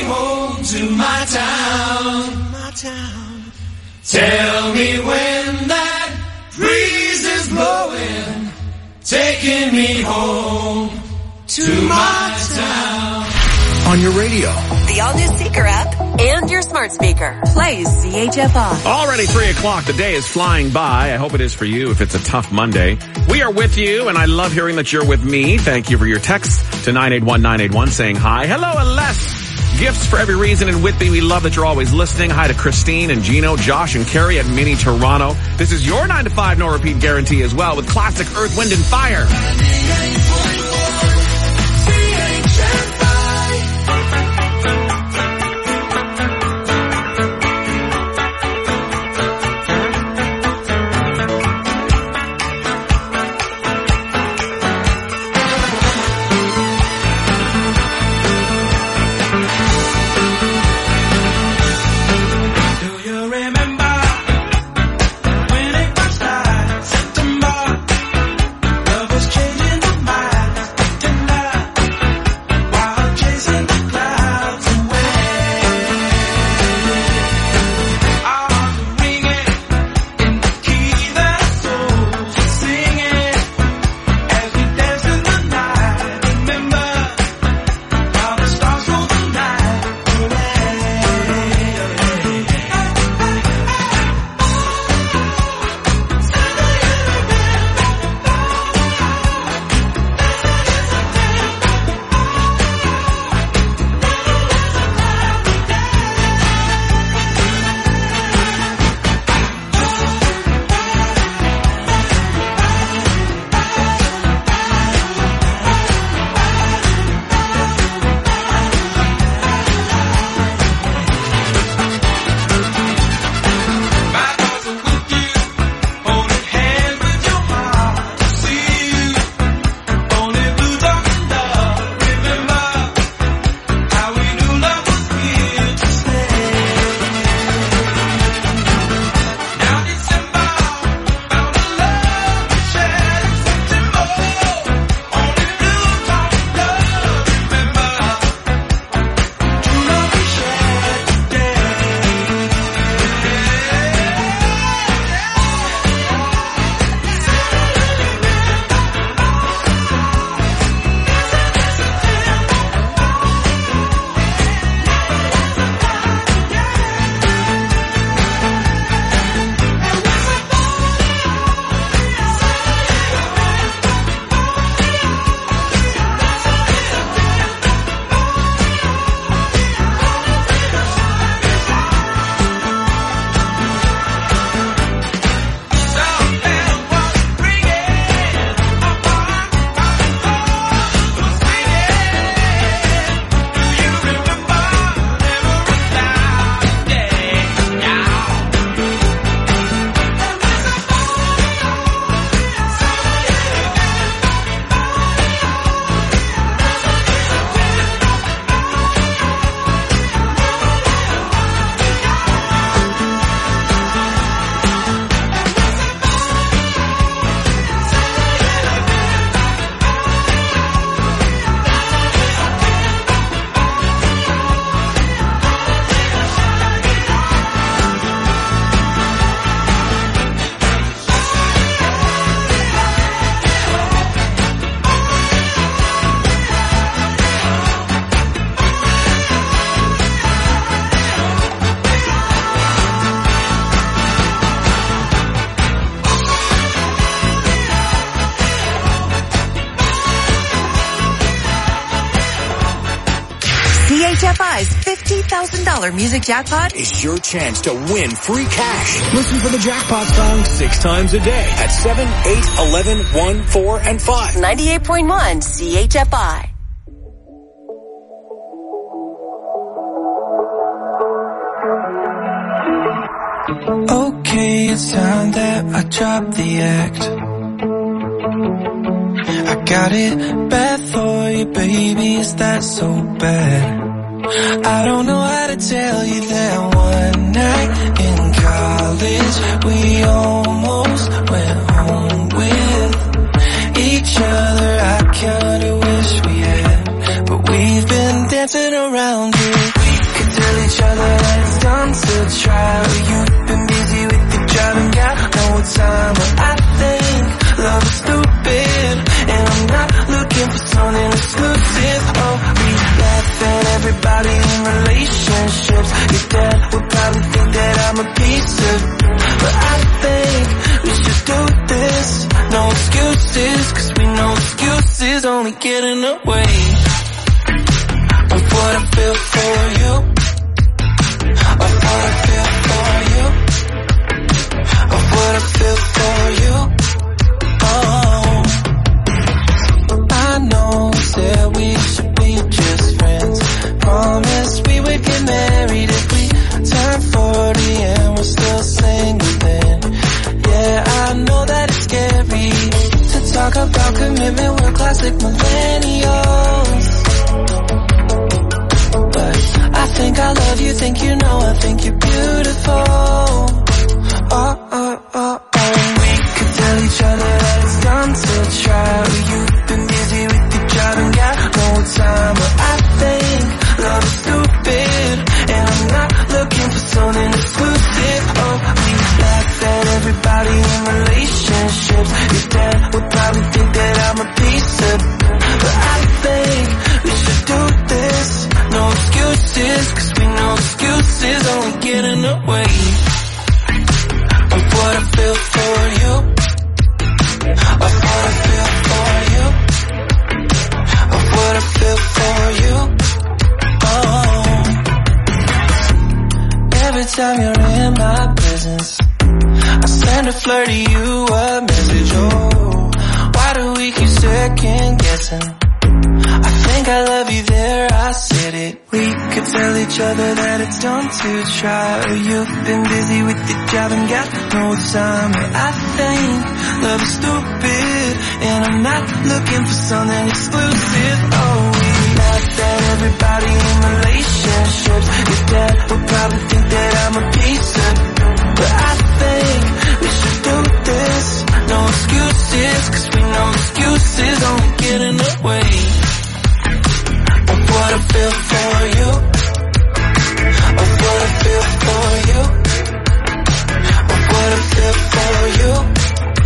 home to my town. My town. Tell me when that breeze is blowing, taking me home to my town. On your radio, the all-new Seeker app, and your smart speaker. Plays CHFI. Already 3 o'clock. The day is flying by. I hope it is for you if it's a tough Monday. We are with you, and I love hearing that you're with me. Thank you for your text to 981-981 saying hi. Hello, Aless. Gifts for every reason in Whitby. We love that you're always listening. Hi to Christine and Gino, Josh and Carrie at Mini Toronto. This is your 9 to 5 no repeat guarantee as well with classic Earth, Wind and Fire. CHFI's $50,000 music jackpot is your chance to win free cash. Listen for the jackpot song 6 times a day at 7, 8, 11, 1, 4, and 5. 98.1 CHFI. Okay, it's time that I drop the act. I got it bad for you, baby, is that so bad? I don't know how to tell you that one night in college we almost went home with each other. I kinda wish we had, but we've been dancing around it. could tell each other that it's dumb to try. You've been busy with your job and got no time. But I think love is stupid, and I'm not looking for something exclusive. Oh, we laugh at everybody in relationships. Your dad would probably think that I'm a piece of, but I think we should do this. No excuses, cause we know excuses only get in the way of what I feel for you, of what I feel for you, of what I feel for you. Oh, I know that we should be just friends. Promised we would get married if we turn 40 and we're still single then. Yeah, I know that it's scary to talk about commitment, we're classic millennials. But I think I love you, think you know, I think you're beautiful. Oh, oh, oh, oh. We could tell each other that it's dumb to try. You've been busy with your job and got no time. But I think love is stupid, and I'm not looking for something exclusive. Oh, we laugh at everybody in relationships. Your dad would probably think that I'm a piece of, but I think we should do this. No excuses, cause we know excuses only get in the way of what I feel for you, of what I feel for you, of what I feel for you. Oh, every time you're in my presence, I send a flirt to you a message. Oh, why do we keep second guessing? I think I love you there, I said it. We could tell each other that it's dumb to try. You've been busy with your job and got no time. But I think love is stupid, and I'm not looking for something exclusive. Oh, we laugh at everybody in relationships. Your dad would probably think that I'm a piece of, but I think we should do this. No excuses, cause we know excuses only get in the way of what I feel for you, of what I feel for you, of what I feel for you.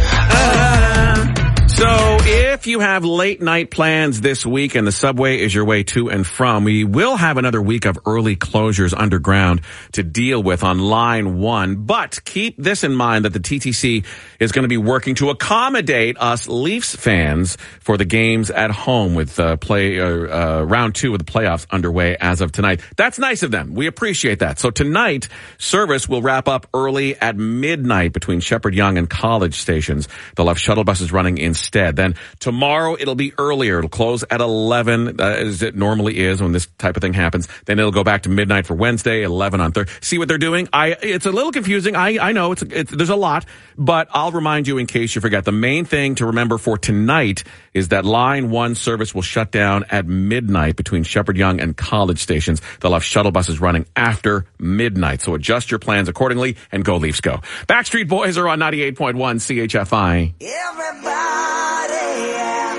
So if you have late night plans this week and the subway is your way to and from, we will have another week of early closures underground to deal with on line 1. But keep this in mind that the TTC is going to be working to accommodate us Leafs fans for the games at home with round 2 of the playoffs underway as of tonight. That's nice of them. We appreciate that. So tonight, service will wrap up early at midnight between Shepherd Yonge and College stations. They'll have shuttle buses running instead. Then tomorrow it'll be earlier. It'll close at 11, as it normally is when this type of thing happens. Then it'll go back to midnight for Wednesday, 11 on Thursday. See what they're doing? It's a little confusing. I know there's a lot, but I'll remind you in case you forget. The main thing to remember for tonight is that line 1 service will shut down at midnight between Shepherd Yonge and College stations. They'll have shuttle buses running after midnight. So adjust your plans accordingly and go Leafs go. Backstreet Boys are on 98.1 CHFI. Everybody, yeah.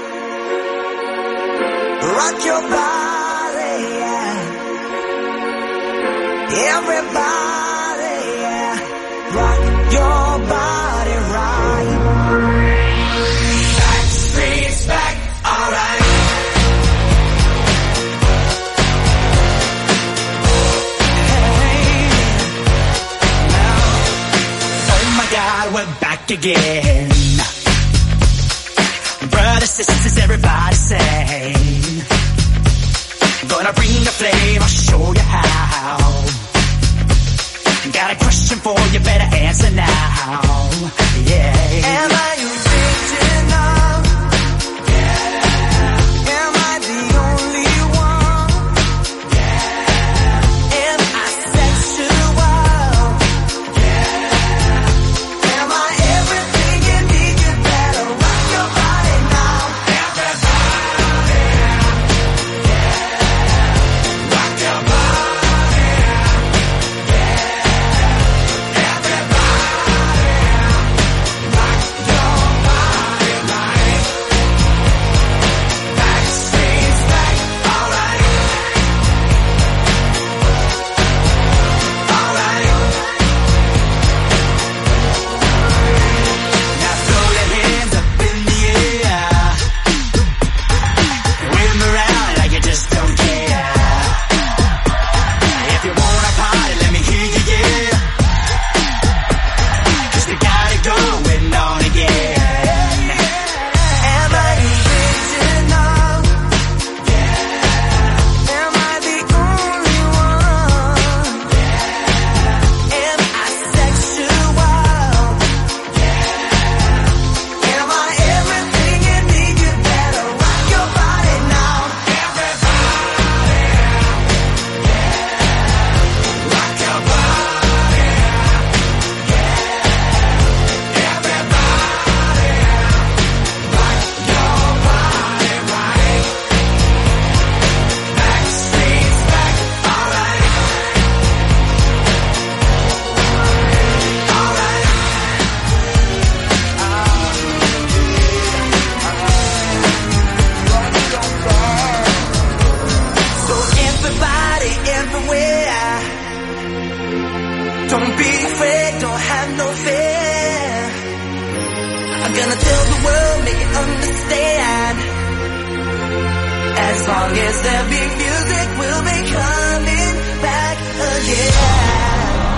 Rock your body, yeah. Everybody, yeah. Rock your body right. Backstreet's back, alright. Hey, now, oh my God, we're back again. Brothers, sisters, everybody say, gonna bring the flame, I'll show you how. Got a question for you, better answer now. Yeah. Am I your original? Yeah. Am I the only one? Yeah. Am I sexual? Yeah. Am I everything you need? You better rock your body now. Everybody, yeah. Rock your body, yeah. Everybody, rock your somebody everywhere. Don't be afraid, don't have no fear. I'm gonna tell the world, make it understand. As long as there be music, we'll be coming back again.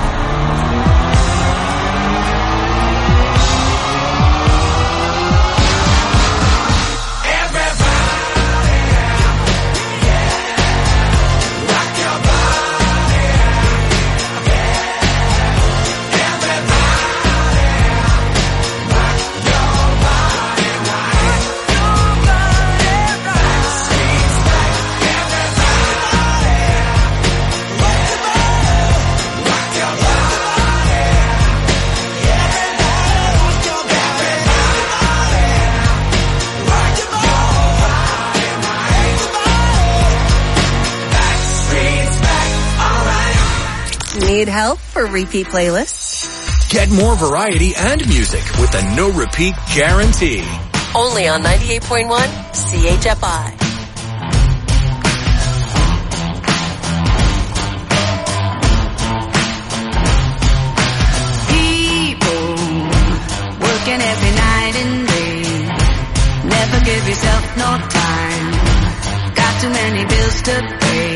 Need help for repeat playlists? Get more variety and music with the no repeat guarantee. Only on 98.1 CHFI. People working every night and day. Never give yourself no time. Got too many bills to pay.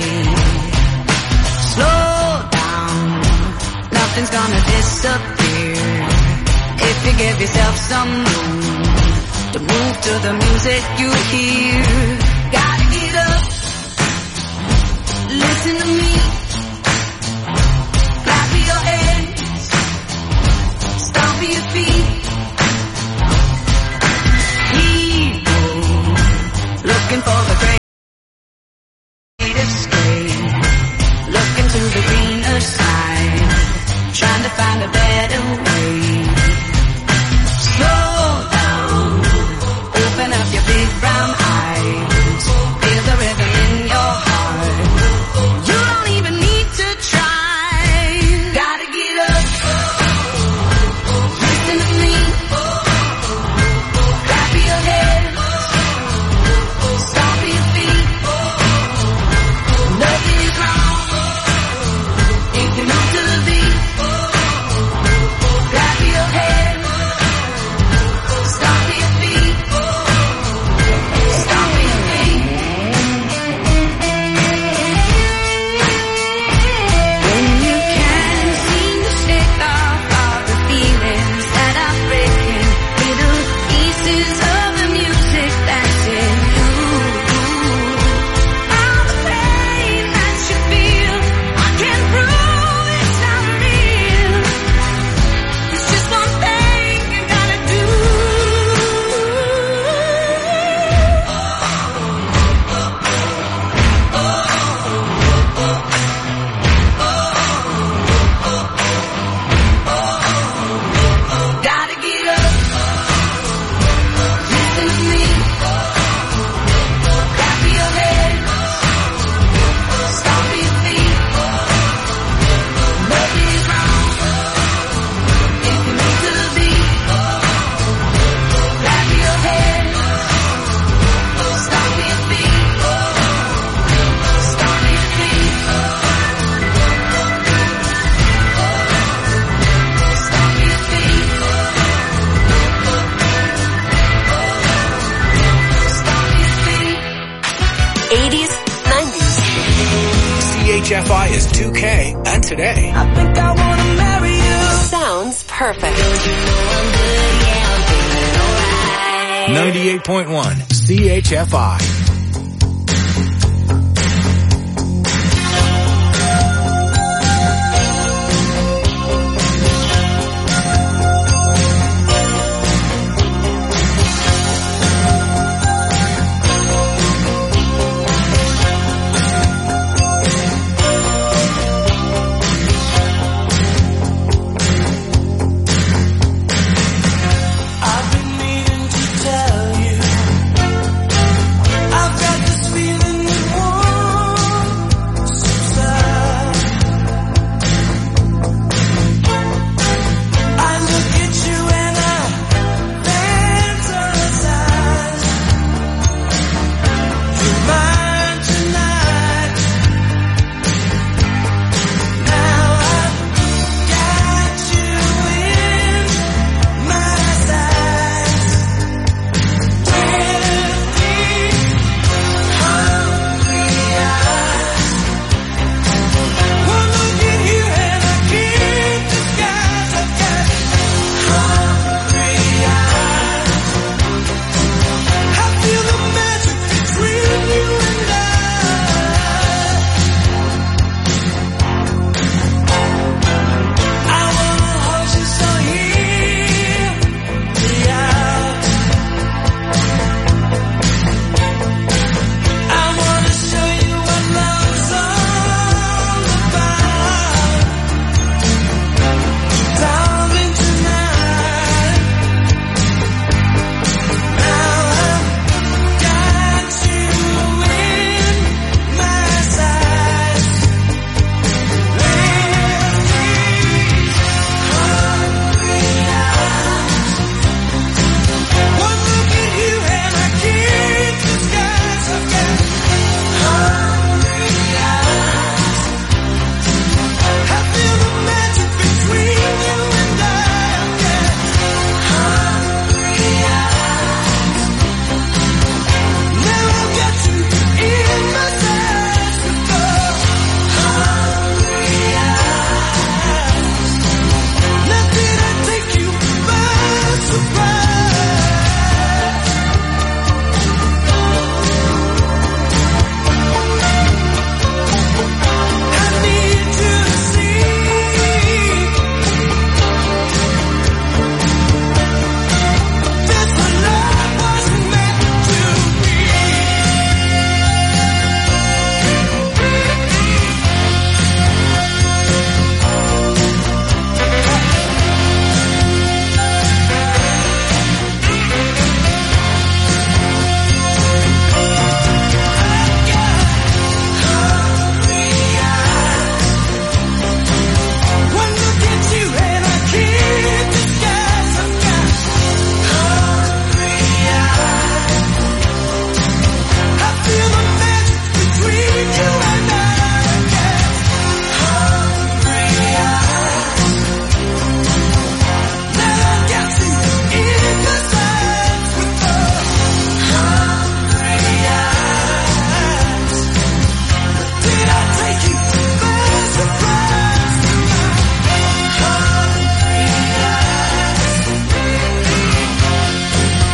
Slow down, nothing's gonna disappear if you give yourself some room to move to the music you hear. Gotta get up, listen to me, clap your hands, stomp your feet. People looking for the great escape, looking to the greener side, trying to find a better way. Slow down, open up your big brown eyes, feel the rhythm in your heart. You don't even need to try. Gotta get up, listen to me, clap your hands, stomp your feet. Nothing is wrong if you move to the beat. Clap your hands, stomp your feet, stomp your feet. When you can't seem to shake off all the feelings that are breaking, little pieces of the music that's in you. All the pain that you feel, I can prove it's not real. It's just one thing you gotta do. Gotta get up, listen to me, clap your hands, stomp your feet. Nothing is wrong if you move to the beat. Clap your hands, stomp your feet, stomp your feet, stomp your feet, stomp your feet. 80s, 90s. CHFI is 2K and today. I think I wanna marry you. Sounds perfect. 98.1 CHFI. I've been needing to tell you, I've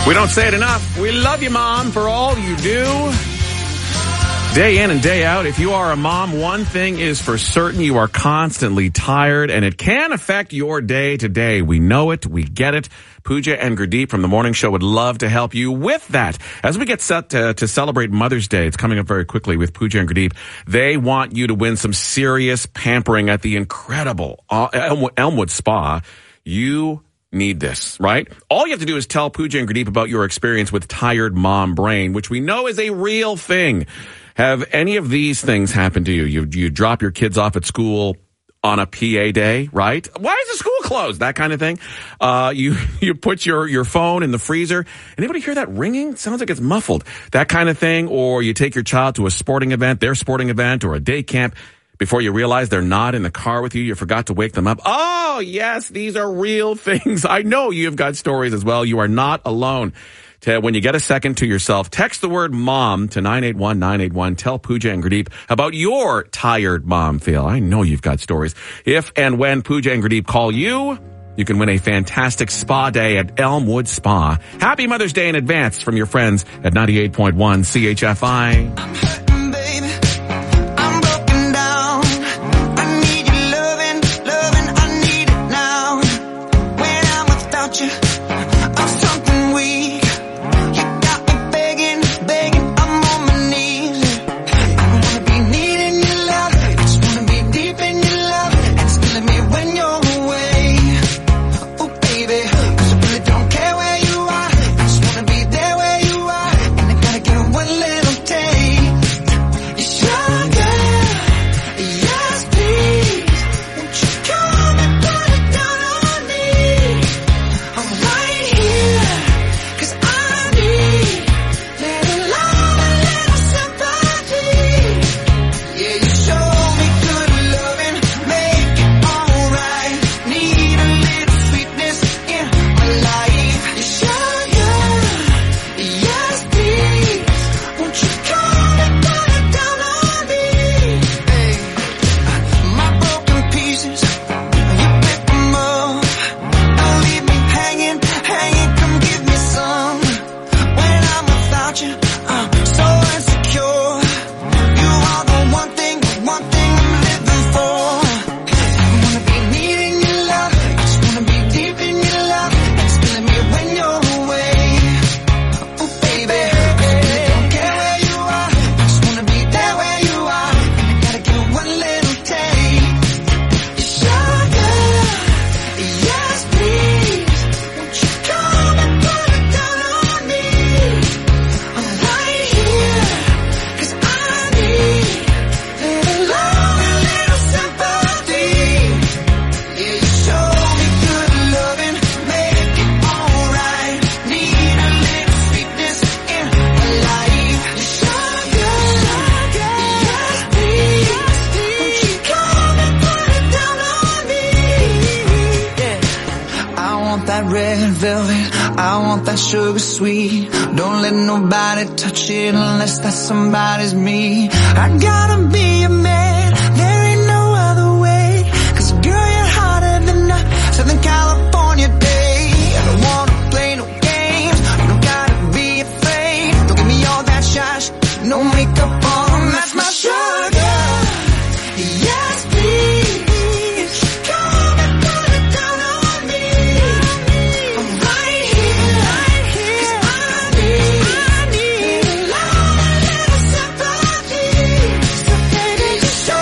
We don't say it enough. We love you, Mom, for all you do. Day in and day out, if you are a mom, one thing is for certain, you are constantly tired, and it can affect your day to day. We know it. We get it. Pooja and Gurdeep from The Morning Show would love to help you with that. As we get set to celebrate Mother's Day, it's coming up very quickly with Pooja and Gurdeep. They want you to win some serious pampering at the incredible Elmwood Spa. You need this, right? All you have to do is tell Pooja and Gurdeep about your experience with tired mom brain, which we know is a real thing. Have any of these things happened to you? You drop your kids off at school on a PA day, right? Why is the school closed? That kind of thing. You put your phone in the freezer. Anybody hear that ringing? Sounds like it's muffled. That kind of thing. Or you take your child to a sporting event, their sporting event, or a day camp. Before you realize they're not in the car with you, you forgot to wake them up. Oh, yes, these are real things. I know you've got stories as well. You are not alone. When you get a second to yourself, text the word mom to 981-981. Tell Pooja and Gurdeep about your tired mom feel. I know you've got stories. If and when Pooja and Gurdeep call you, you can win a fantastic spa day at Elmwood Spa. Happy Mother's Day in advance from your friends at 98.1 CHFI. Sugar sweet, don't let nobody touch it unless that somebody's me. I gotta be a man, there ain't no other way. 'Cause girl, you're hotter than a Southern California day. I don't wanna play no games, you don't gotta be afraid. Don't give me all that shy, no makeup on, that's my sugar. Yes, please. Show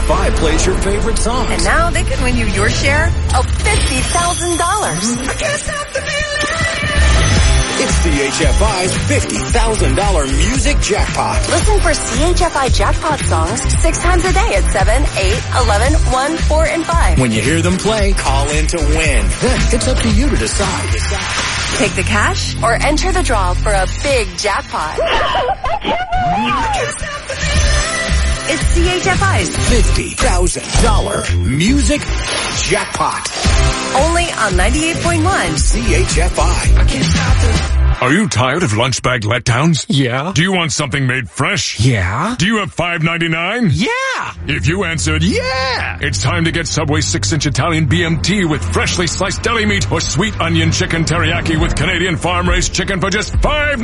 CHFI plays your favorite songs. And now they can win you your share of $50,000. It's CHFI's $50,000 music jackpot. Listen for CHFI jackpot songs 6 times a day at 7, 8, 11, 1, 4, and 5. When you hear them play, call in to win. It's up to you to decide. Take the cash or enter the draw for a big jackpot. It's CHFI's $50,000 music jackpot. Only on 98.1 CHFI. I can't stop it. Are you tired of lunch bag letdowns? Yeah. Do you want something made fresh? Yeah. Do you have $5.99? Yeah. If you answered yeah, it's time to get Subway 6-inch Italian BMT with freshly sliced deli meat or sweet onion chicken teriyaki with Canadian farm-raised chicken for just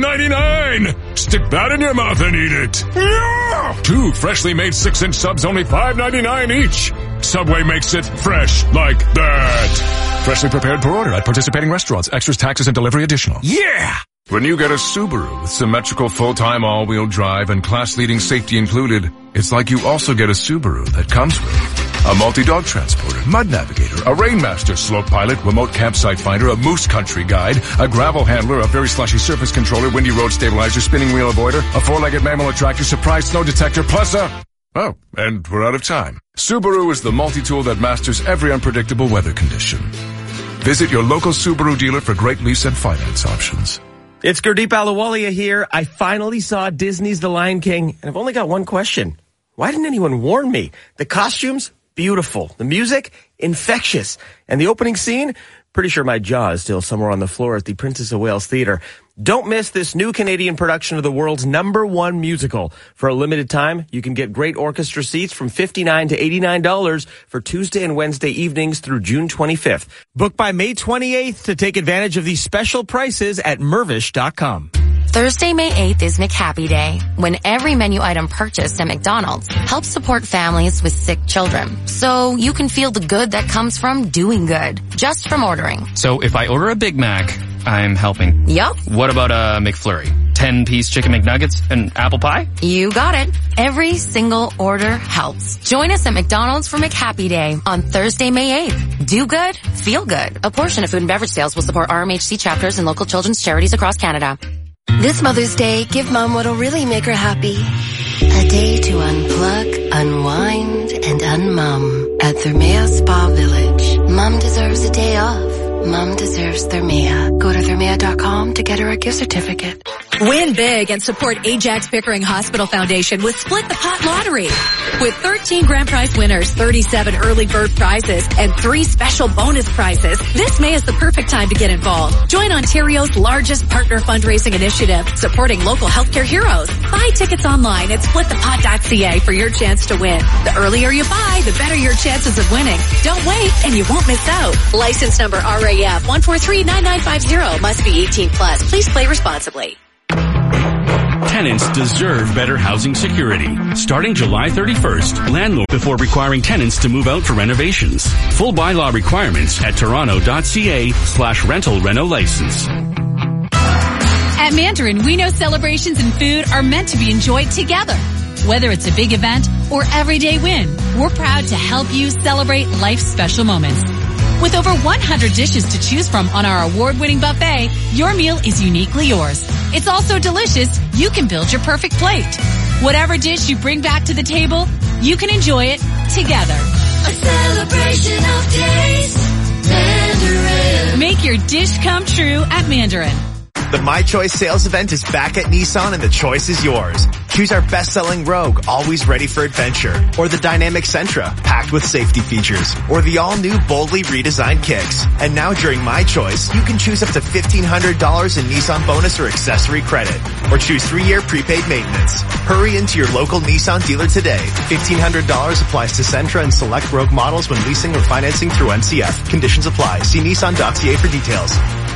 $5.99. Stick that in your mouth and eat it. Yeah. 2 freshly made 6-inch subs, only $5.99 each. Subway makes it fresh like that. Freshly prepared per order at participating restaurants. Extras, taxes, and delivery additional. Yeah. When you get a Subaru with symmetrical full-time all-wheel drive and class-leading safety included, it's like you also get a Subaru that comes with a multi-dog transporter, mud navigator, a Rainmaster slope pilot, remote campsite finder, a moose country guide, a gravel handler, a very slushy surface controller, windy road stabilizer, spinning wheel avoider, a 4-legged mammal attractor, surprise snow detector, plus a... Oh, and we're out of time. Subaru is the multi-tool that masters every unpredictable weather condition. Visit your local Subaru dealer for great lease and finance options. It's Gurdeep Ahluwalia here. I finally saw Disney's The Lion King, and I've only got one question. Why didn't anyone warn me? The costumes, beautiful. The music, infectious. And the opening scene, pretty sure my jaw is still somewhere on the floor at the Princess of Wales Theatre. Don't miss this new Canadian production of the world's #1 musical. For a limited time, you can get great orchestra seats from $59 to $89 for Tuesday and Wednesday evenings through June 25th. Book by May 28th to take advantage of these special prices at Mirvish.com. Thursday, May 8th is McHappy Day, when every menu item purchased at McDonald's helps support families with sick children. So you can feel the good that comes from doing good, just from ordering. So if I order a Big Mac, I'm helping. Yup. What about a McFlurry? 10-piece chicken McNuggets and apple pie? You got it. Every single order helps. Join us at McDonald's for McHappy Day on Thursday, May 8th. Do good, feel good. A portion of food and beverage sales will support RMHC chapters and local children's charities across Canada. This Mother's Day, give Mom what'll really make her happy. A day to unplug, unwind, and unmum at Thermea Spa Village. Mom deserves a day off. Mom deserves Thermea. Go to Thermea.com to get her a gift certificate. Win big and support Ajax Pickering Hospital Foundation with Split the Pot Lottery. With 13 grand prize winners, 37 early bird prizes, and 3 special bonus prizes, this May is the perfect time to get involved. Join Ontario's largest partner fundraising initiative, supporting local healthcare heroes. Buy tickets online at splitthepot.ca for your chance to win. The earlier you buy, the better your chances of winning. Don't wait and you won't miss out. License number RAF 1439950. Must be 18 plus. Please play responsibly. Tenants deserve better housing security. Starting July 31st, landlord before requiring tenants to move out for renovations. Full bylaw requirements at toronto.ca/rental reno license. At Mandarin, we know celebrations and food are meant to be enjoyed together. Whether it's a big event or everyday win, we're proud to help you celebrate life's special moments. With over 100 dishes to choose from on our award-winning buffet, your meal is uniquely yours. It's also delicious. You can build your perfect plate. Whatever dish you bring back to the table, you can enjoy it together. A celebration of taste. Mandarin. Make your dish come true at Mandarin. The My Choice sales event is back at Nissan and the choice is yours. Choose our best-selling Rogue, always ready for adventure, or the dynamic Sentra, packed with safety features, or the all-new boldly redesigned Kicks. And now during My Choice, you can choose up to $1,500 in Nissan bonus or accessory credit, or choose 3-year prepaid maintenance. Hurry into your local Nissan dealer today. $1,500 applies to Sentra and select Rogue models when leasing or financing through NCF. Conditions apply. See Nissan.ca for details.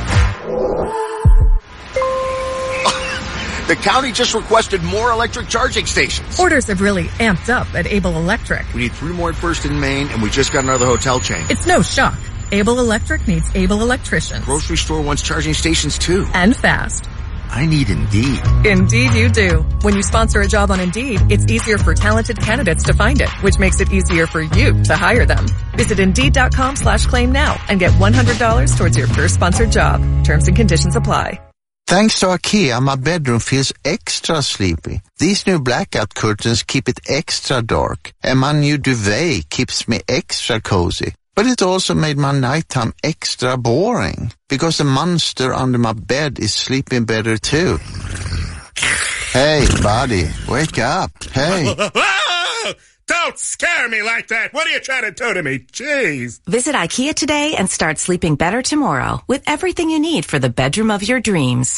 The county just requested more electric charging stations. Orders have really amped up at Able Electric. We need 3 more at First and Main, and we just got another hotel chain. It's no shock. Able Electric needs able electricians. Grocery store wants charging stations too. And fast. I need Indeed. Indeed you do. When you sponsor a job on Indeed, it's easier for talented candidates to find it, which makes it easier for you to hire them. Visit Indeed.com/claim now and get $100 towards your first sponsored job. Terms and conditions apply. Thanks to IKEA, my bedroom feels extra sleepy. These new blackout curtains keep it extra dark, and my new duvet keeps me extra cozy. But it also made my nighttime extra boring, because the monster under my bed is sleeping better too. Hey, buddy, wake up. Hey. Don't scare me like that. What are you trying to do to me? Jeez. Visit IKEA today and start sleeping better tomorrow with everything you need for the bedroom of your dreams.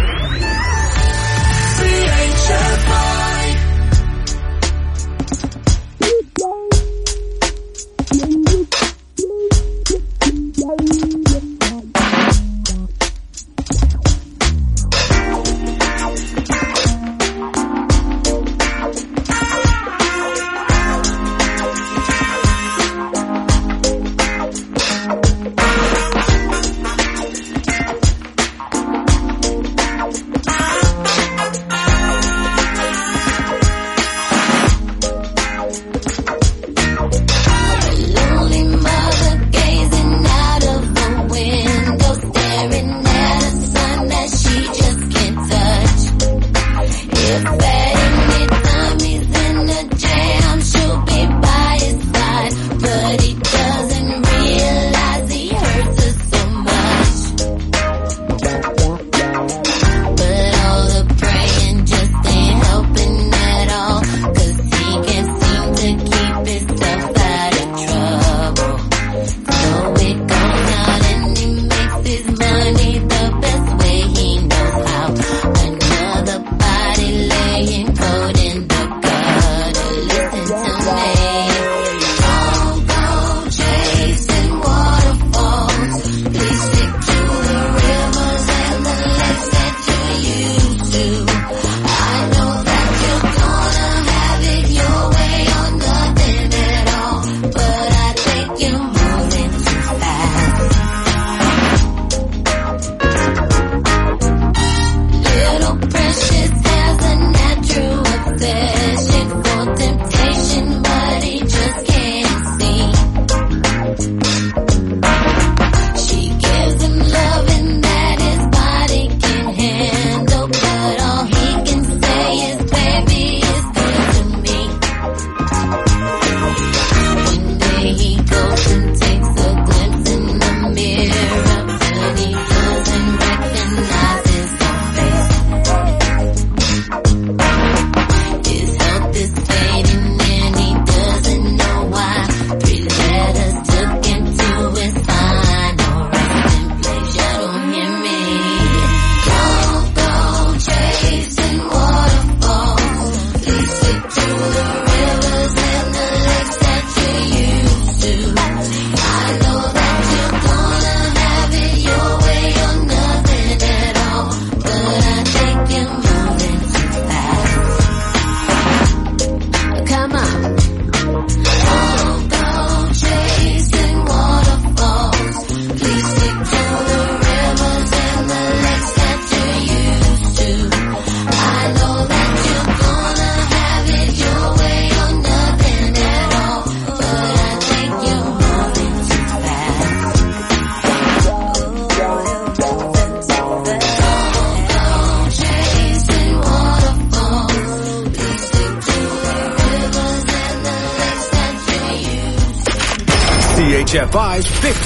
CHFI's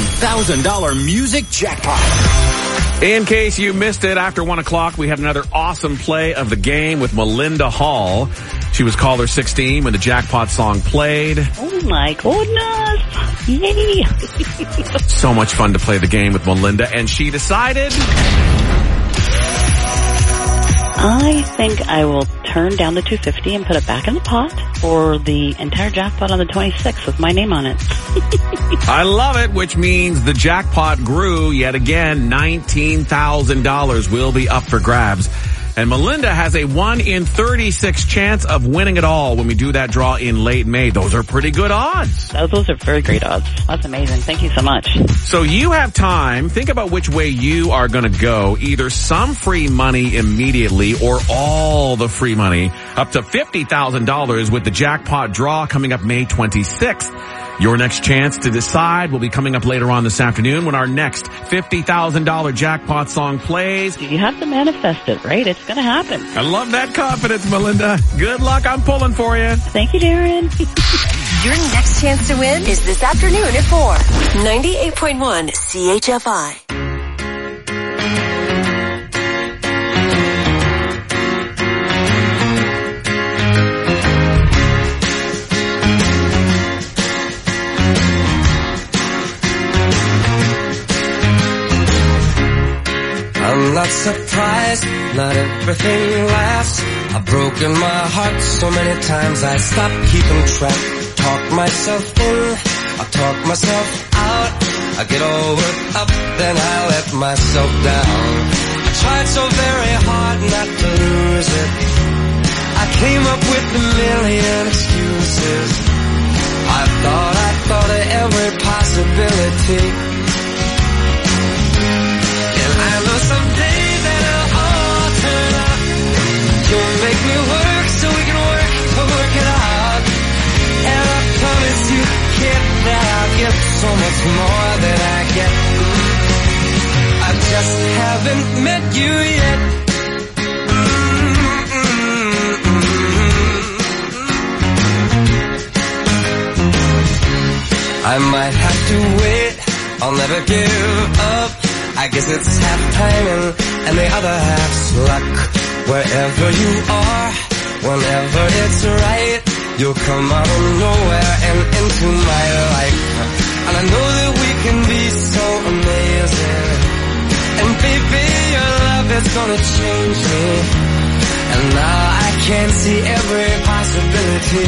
$50,000 music jackpot. In case you missed it, after 1 o'clock, we had another awesome play of the game with Melinda Hall. She was caller 16 when the jackpot song played. Oh my goodness. Yay. So much fun to play the game with Melinda, and she decided... I think I will turn down the $250 and put it back in the pot for the entire jackpot on the 26th with my name on it. I love it, which means the jackpot grew yet again. $19,000 will be up for grabs. And Melinda has a 1 in 36 chance of winning it all when we do that draw in late May. Those are pretty good odds. Those are very great odds. That's amazing. Thank you so much. So you have time. Think about which way you are going to go. Either some free money immediately or all the free money, up to $50,000 with the jackpot draw coming up May 26th. Your next chance to decide will be coming up later on this afternoon when our next $50,000 jackpot song plays. You have to manifest it, right? It's going to happen. I love that confidence, Melinda. Good luck. I'm pulling for you. Thank you, Darren. Your next chance to win is this afternoon at 4. 98.1 CHFI. I'm not surprised, not everything lasts. I've broken my heart so many times I stopped keeping track. Talk myself in, I talk myself out. I get all worked up, then I let myself down. I tried so very hard not to lose it. I came up with a million excuses. I thought of every possibility. I know someday that it'll all turn out. You'll make me work so we can work it out. And I promise you, kid, that I'll get so much more than I get. I just haven't met you yet. I might have to wait, I'll never give up. I guess it's half timing and the other half's luck. Wherever you are, whenever it's right, you'll come out of nowhere and into my life. And I know that we can be so amazing. And baby, your love is gonna change me. And now I can see every possibility.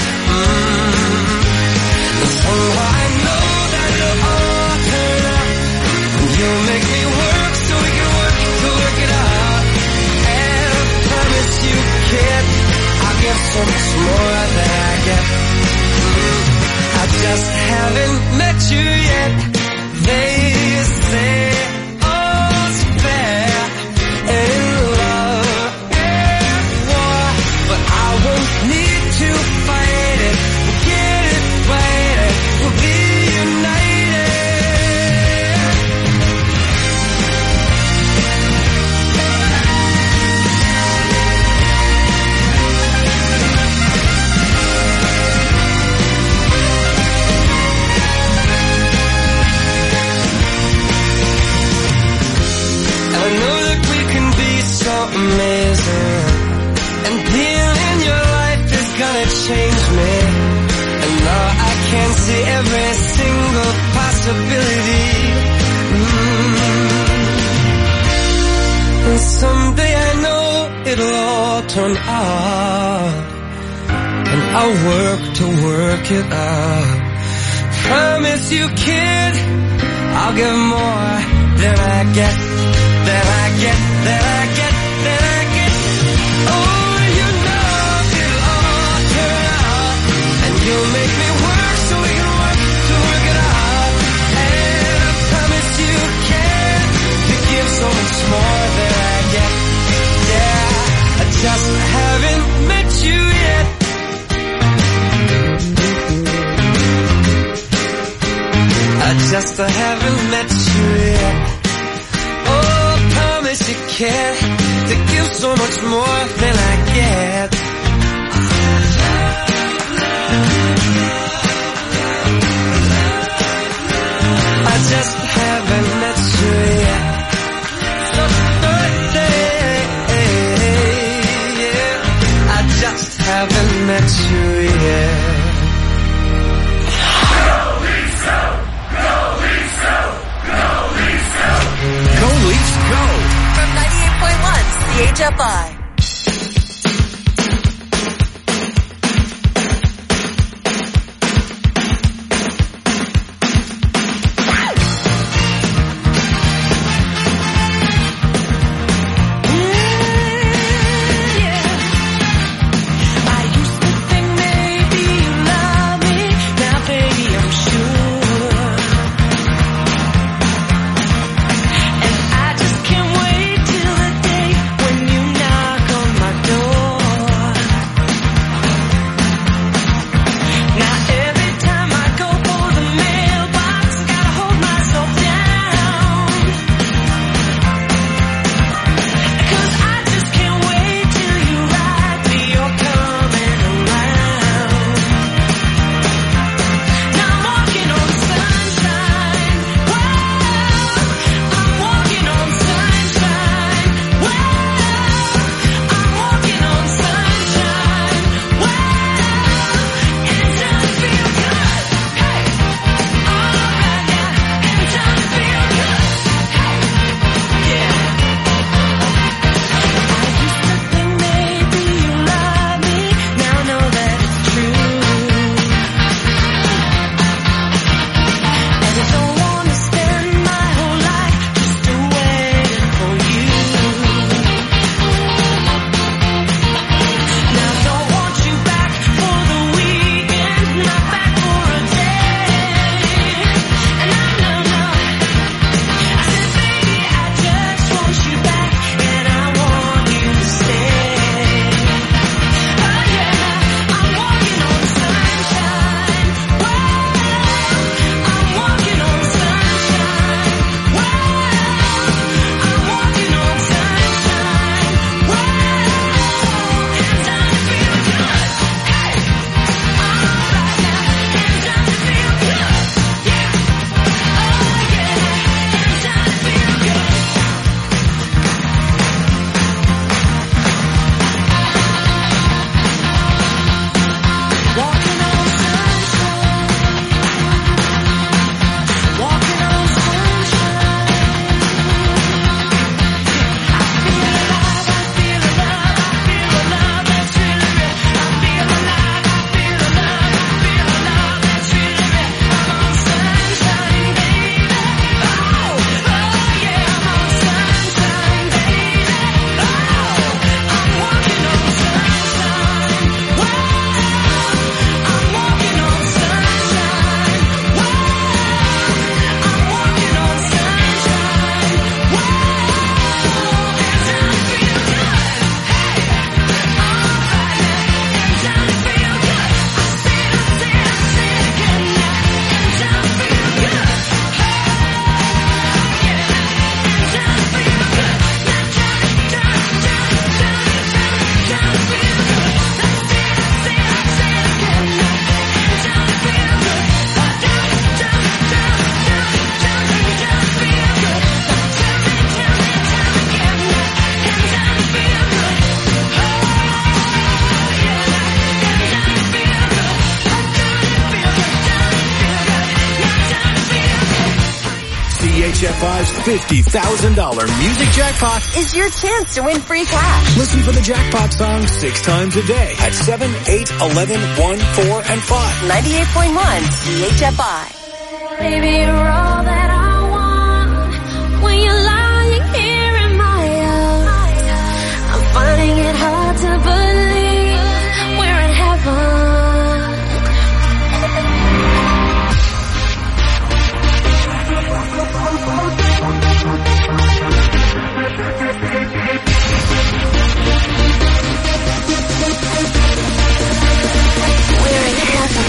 Somehow I know that it'll all turn out. You'll make me work so we can work it out. And I promise you, kid, I'll get so much more than I get. I just haven't met you yet. They say all's fair in love and war, but I won't need to fight it. We'll get it right, we'll be united. I know that we can be so amazing, and being in your life is gonna change me. And now I can see every single possibility. And someday I know it'll all turn out, and I'll work to work it out. Promise you, kid, I'll give more than I get. That I get, that I get, that I get. Oh, you know it'll all turn out. And you'll make me work so we can work it out. And I promise you can. You give so much more than I get. Yeah, I just haven't met you yet. I just haven't met you yet. You care to give so much more than I get. I just haven't met you yet. So birthday, yeah. I just haven't met you yet. Go Leafs, go! From 98.1 CHFI. CHFI's $50,000 music jackpot is your chance to win free cash. Listen for the jackpot song 6 times a day at 7, 8, 11, 1, 4, and 5. 98.1 CHFI. Baby, you're all that I want. When you're lying here in my arms, I'm finding it hard to believe we're in heaven. We're in heaven.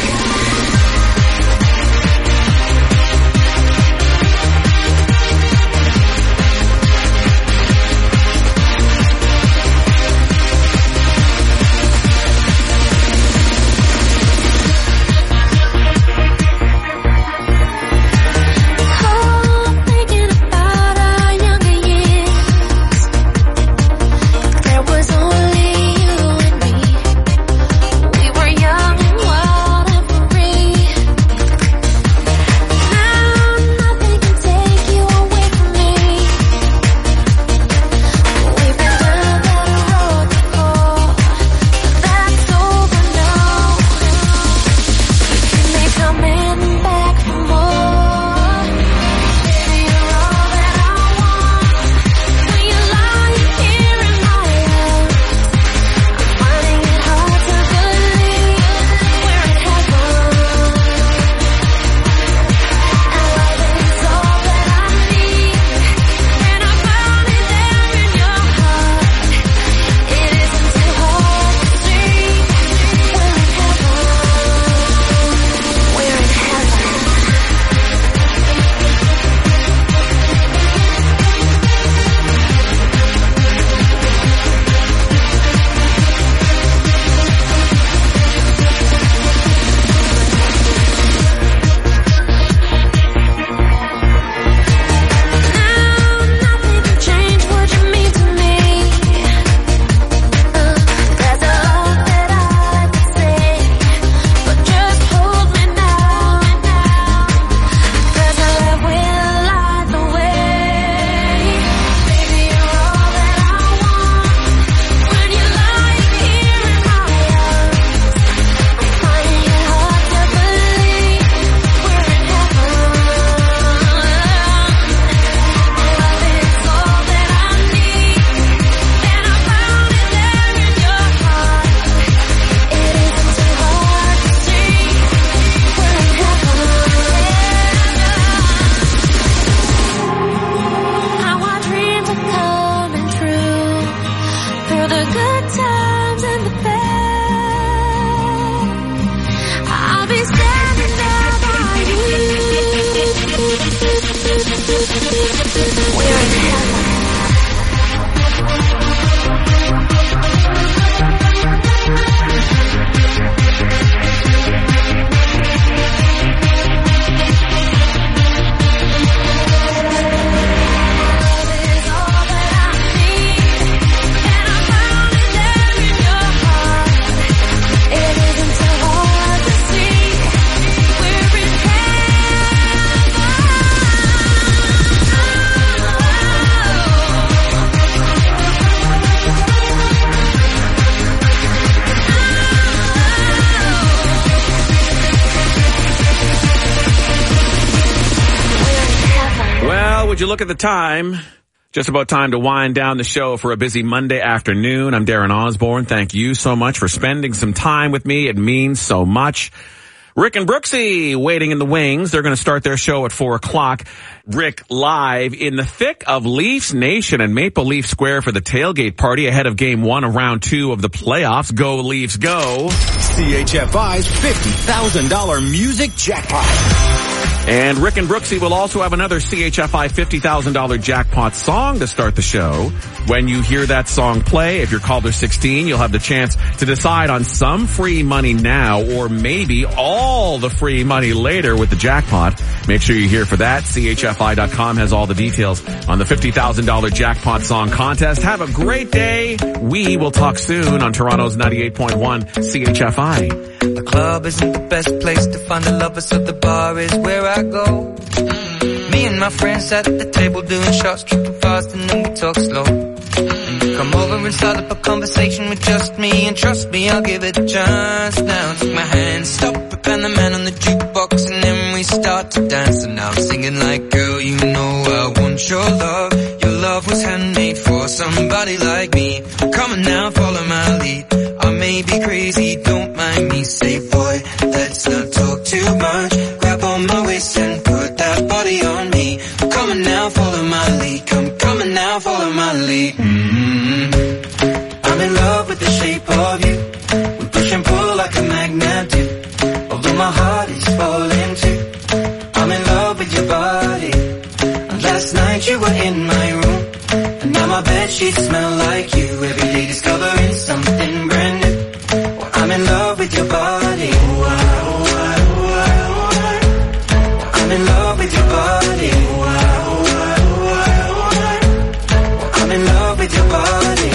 Would you look at the time? Just about time to wind down the show for a busy Monday afternoon. I'm Darren Osborne. Thank you so much for spending some time with me. It means so much. Rick and Brooksy waiting in the wings. They're going to start their show at 4 o'clock. Rick live in the thick of Leafs Nation and Maple Leaf Square for the tailgate party ahead of Game 1 of Round 2 of the playoffs. Go Leafs, go. CHFI's $50,000 music jackpot. And Rick and Brooksy will also have another CHFI $50,000 jackpot song to start the show. When you hear that song play, if you're caller 16, you'll have the chance to decide on some free money now or maybe all the free money later with the jackpot. Make sure you're here for that. CHFI.com has all the details on the $50,000 jackpot song contest. Have a great day. We will talk soon on Toronto's 98.1 CHFI. The club isn't the best place to find the lovers, so the bar is where I go. Me and my friends sat at the table doing shots, tripping fast, and then we talk slow. And you come over and start up a conversation with just me, and trust me, I'll give it a chance. Now take my hand, stop it, and the man on the jukebox, and then we start to dance. And now I'm singing like, girl, you know I want your love. Your love was handmade for somebody like me. Come on now, follow my lead. I may be crazy, don't mind me. Say, boy, let's not talk too much. Grab on my waist and put that body on me. Come on now, follow my lead. Come on now, follow my lead. I'm in love with the shape of you. We push and pull like a magnet do. Although my heart is falling too. I'm in love with your body. And last night you were in my room. And now my bedsheets smell like you. Every day discovering something brand new. Well, I'm in love with your body. I'm in love with your body. I'm in love with your body.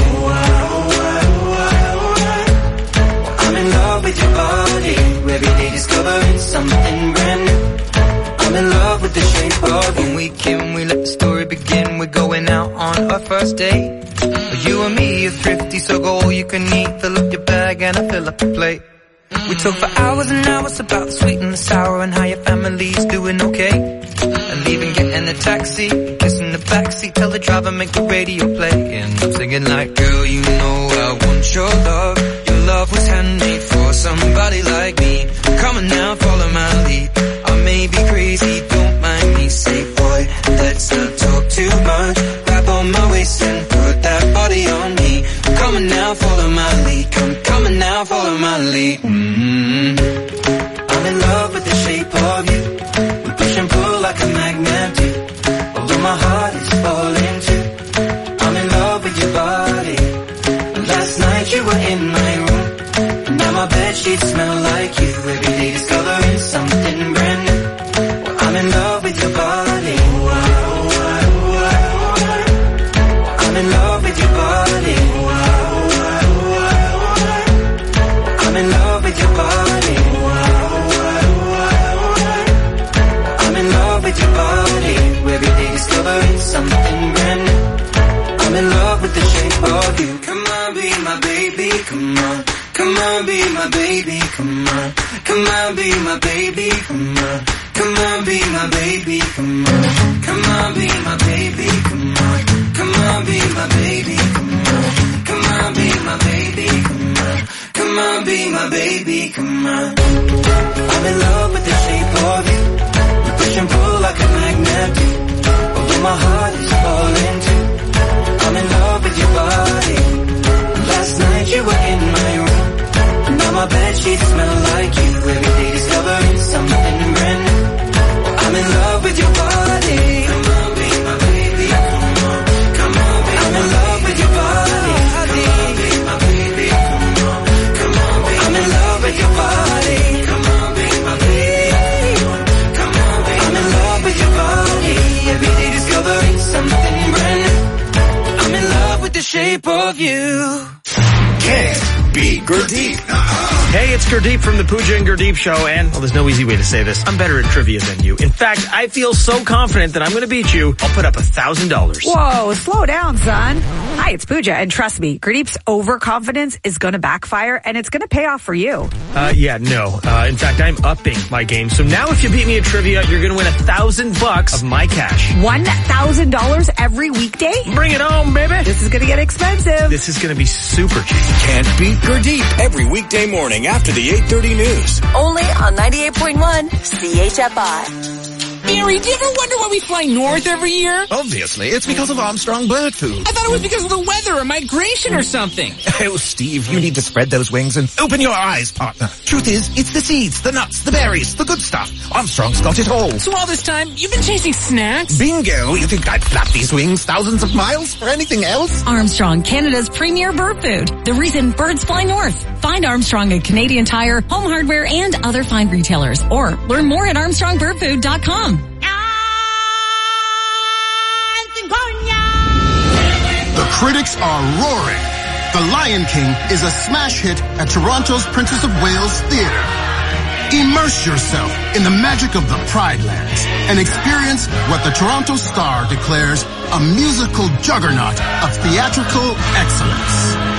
I'm in love with your body. Every day discovering something brand new. I'm in love with the shape of you. When we came, we let the story begin. We're going out on our first date. You and me are thrifty, so go all you can eat. Fill up your bag and I fill up the plate. We talk for hours and hours about the sweet and the sour and how your family's doing okay. And leaving, getting a taxi, kissing the backseat, tell the driver make the radio play. And I'm singing like, girl, you know I want your love. Your love was handmade for somebody like me. Come on now, follow my lead. I may be crazy, don't mind me. Say, boy, let's not talk too much. Grab on my waist and put that body on me. Come on now, follow my lead. Come on now, follow my lead. I'm in love with the shape of you. We push and pull like a magnet do. Although my heart is falling too. I'm in love with your body. Last night you were in my room. And now my bedsheets smell like you. Every day discovering something brand new. Well, I'm in love with your body. I'm in love with your body. I'm in love with your body. I'm in love with your body. Every day discovering something brand new. I'm in love with the shape of you. Come on, be my baby, come on. Come on, be my baby, come on. Come on, be my baby, come on. Come on, be my baby, come on. Come on, be my baby, come on. Come on, be my baby, come on. Come on, be my baby, come on. Come on, be my baby, come on. I'm in love with the shape of you. We push and pull like a magnet do. Although my heart is falling too. I'm in love with your body. Last night you were in my room. Now my bedsheets smell like you. Every day discovering something brand new. I'm in love with your body. Come on, be my baby. Come on, come on, be I'm in love with your body. Come on, be my baby. Come on, come on, be I'm in love with your body. Come on, be my baby. Come on, be I'm in love with your body. Every day discovering something brand new. I'm in love with the shape of you. Can't beat Gurdeep. Hey, it's Gurdeep from the Pooja and Gurdeep Show, and, well, there's no easy way to say this. I'm better at trivia than you. In fact, I feel so confident that I'm going to beat you, I'll put up $1,000. Whoa, slow down, son. Hi, it's Pooja, and trust me, Gurdeep's overconfidence is going to backfire, and it's going to pay off for you. In fact, I'm upping my game. So now if you beat me at trivia, you're going to win $1,000 of my cash. $1,000 every weekday? Bring it home, baby. This is going to get expensive. This is going to be super cheap. Can't beat Gurdeep every weekday morning after the 8:30 news. Only on 98.1 CHFI. Barry, do you ever wonder why we fly north every year? Obviously, it's because of Armstrong Bird Food. I thought it was because of the weather or migration or something. Oh, Steve, you need to spread those wings and open your eyes, partner. Truth is, it's the seeds, the nuts, the berries, the good stuff. Armstrong's got it all. So all this time, you've been chasing snacks? Bingo! You think I'd flap these wings thousands of miles for anything else? Armstrong, Canada's premier bird food. The reason birds fly north. Find Armstrong at Canadian Tire, Home Hardware, and other fine retailers. Or learn more at armstrongbirdfood.com. The critics are roaring. The Lion King is a smash hit at Toronto's Princess of Wales Theatre. Immerse yourself in the magic of the Pride Lands and experience what the Toronto Star declares a musical juggernaut of theatrical excellence.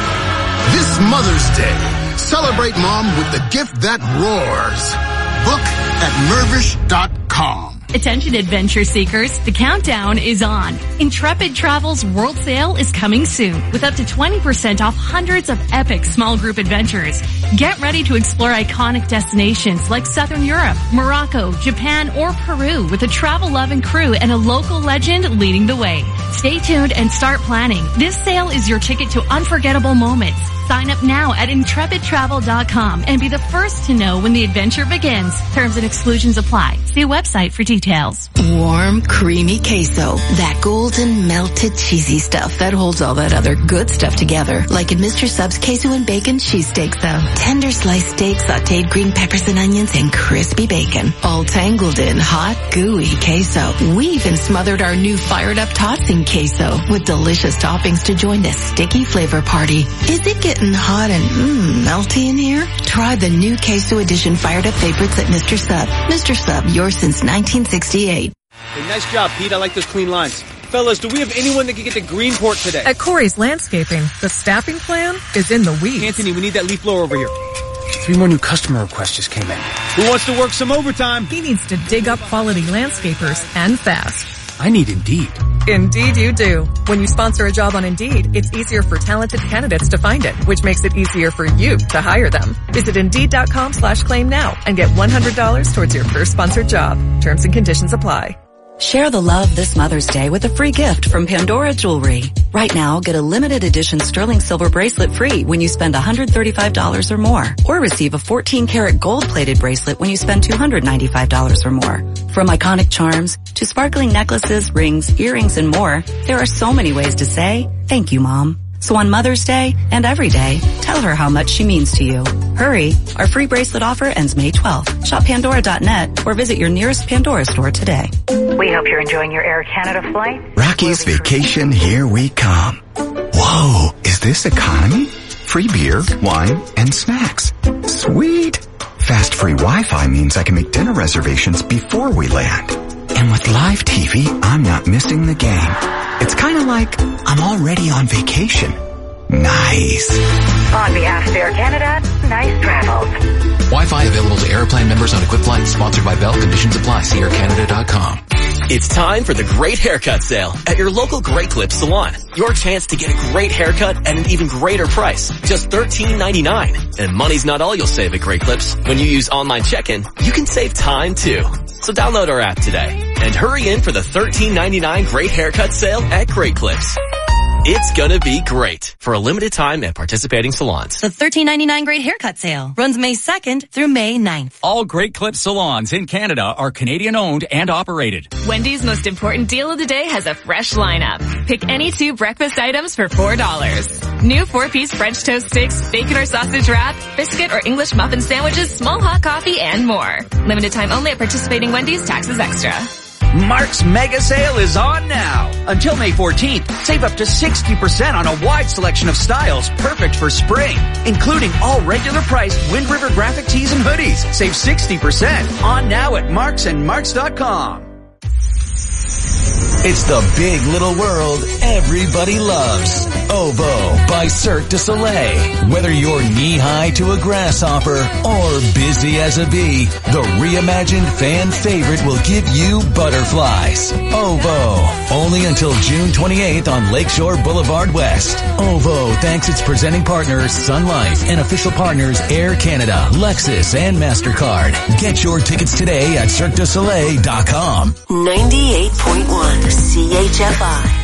This Mother's Day, celebrate Mom with the gift that roars. Book at Mirvish.com. Attention adventure seekers, the countdown is on. Intrepid Travel's World Sale is coming soon with up to 20% off hundreds of epic small group adventures. Get ready to explore iconic destinations like Southern Europe, Morocco, Japan, or Peru with a travel-loving crew and a local legend leading the way. Stay tuned and start planning. This sale is your ticket to unforgettable moments. Sign up now at intrepidtravel.com and be the first to know when the adventure begins. Terms and exclusions apply. See website for details. Warm, creamy queso. That golden, melted, cheesy stuff that holds all that other good stuff together. Like in Mr. Sub's queso and bacon cheesesteak though. Tender sliced steak, sauteed green peppers and onions, and crispy bacon. All tangled in hot, gooey queso. We even smothered our new fired up tots in queso with delicious toppings to join the sticky flavor party. Is it getting hot and melty in here? Try the new queso edition fired up favorites at Mr. Sub. Mr. Sub, yours since 1968. Hey, nice job, Pete. I like those clean lines. Fellas, do we have anyone that can get to Greenport today? At Corey's Landscaping, the staffing plan is in the weeds. Anthony, we need that leaf blower over here. 3 more new customer requests just came in. Who wants to work some overtime? He needs to dig up quality landscapers and fast. I need Indeed. Indeed you do. When you sponsor a job on Indeed, it's easier for talented candidates to find it, which makes it easier for you to hire them. Visit Indeed.com/claim now and get $100 towards your first sponsored job. Terms and conditions apply. Share the love this Mother's Day with a free gift from Pandora Jewelry. Right now, get a limited edition sterling silver bracelet free when you spend $135 or more. Or receive a 14-karat gold-plated bracelet when you spend $295 or more. From iconic charms to sparkling necklaces, rings, earrings, and more, there are so many ways to say, thank you, Mom. So on Mother's Day and every day, tell her how much she means to you. Hurry, our free bracelet offer ends May 12th. Shop Pandora.net or visit your nearest Pandora store today. We hope you're enjoying your Air Canada flight. Rocky's Vacation, here we come. Whoa, is this economy? Free beer, wine, and snacks. Sweet. Fast free Wi-Fi means I can make dinner reservations before we land. And with live TV, I'm not missing the game. It's kind of like I'm already on vacation. Nice. On behalf of Air Canada, nice travels. Wi-Fi available to Airplane members on equipped flights. Sponsored by Bell. Conditions apply. See aircanada.com. It's time for the Great Haircut Sale at your local Great Clips salon. Your chance to get a great haircut at an even greater price. Just $13.99. And money's not all you'll save at Great Clips. When you use online check-in, you can save time too. So download our app today and hurry in for the $13.99 Great Haircut Sale at Great Clips. It's gonna be great for a limited time at participating salons. The $13.99 Great Haircut Sale runs May 2nd through May 9th. All Great Clips salons in Canada are Canadian owned and operated. Wendy's most important deal of the day has a fresh lineup. Pick any 2 breakfast items for $4. New 4-piece French toast sticks, bacon or sausage wrap, biscuit or English muffin sandwiches, small hot coffee, and more. Limited time only at participating Wendy's, taxes extra. Mark's Mega Sale is on now. Until May 14th, save up to 60% on a wide selection of styles perfect for spring, including all regular priced Wind River graphic tees and hoodies. Save 60% on now at Marks and Marks.com. It's the big little world everybody loves. OVO by Cirque du Soleil. Whether you're knee-high to a grasshopper or busy as a bee, the reimagined fan favorite will give you butterflies. OVO. Only until June 28th on Lakeshore Boulevard West. OVO thanks its presenting partners Sun Life and official partners Air Canada, Lexus, and MasterCard. Get your tickets today at CirqueDuSoleil.com. 98.1 CHFI.